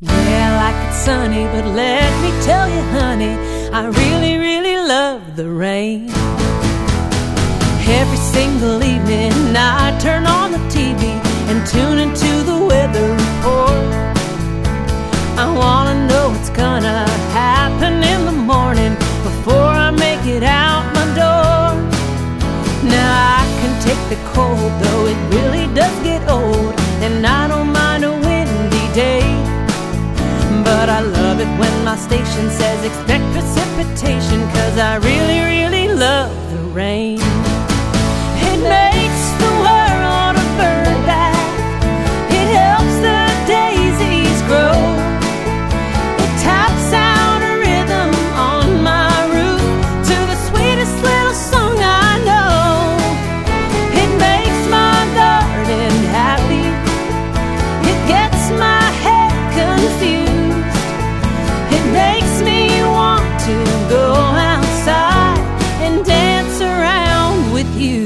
Yeah, like it's sunny, but let me tell you, honey, I really, really love the rain. Every single evening I turn on the TV and tune into the weather report. I wanna know what's gonna happen in the morning before I make it out my door. Now I can take the cold, though it really does get old, and I don't mind a windy day. But I love it when my station says expect precipitation, 'cause I really, really love the rain. It makes the world a birdbath. It helps the daisies grow. It taps out a rhythm on my roof to the sweetest little song I know. It makes my garden happy. It gets my head confused. It makes me want to go outside and dance around with you.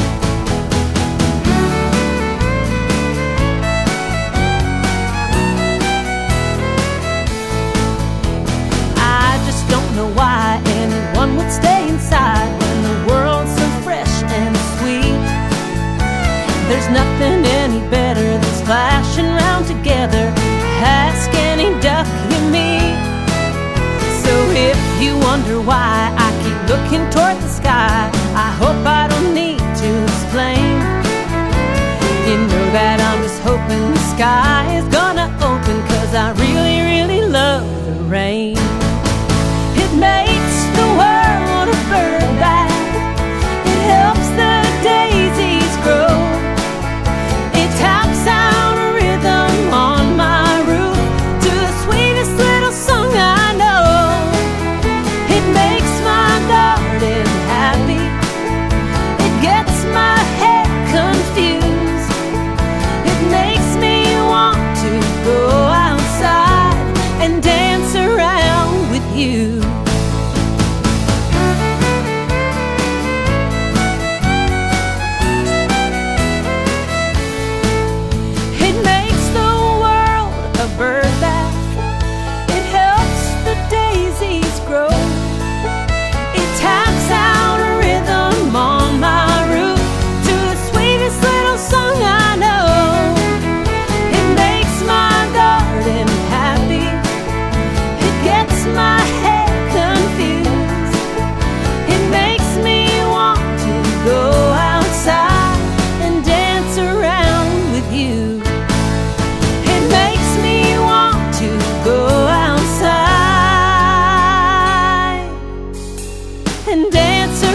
I just don't know why anyone would stay inside when the world's so fresh and sweet. There's nothing any better than splashing around together. Ask any duck you meet. So if you wonder why I keep looking toward the sky, I hope I don't need to explain. You know that I'm just hoping the sky is gonna open, 'cause I really, really love the rain. It makes the world a birdbath. It helps the daisies grow. It taps out a rhythm on my roof to the sweetest little song I know. It makes my garden happy. It gets my head confused. It makes me want to go outside and dance around with you. It makes the world a birdbath. It helps the daisies grow. It taps out a rhythm on my roof to the sweetest little song I know. It makes my garden happy. It gets my head confused. It makes me want to go outside and dance around with you. It makes me want to go outside and dance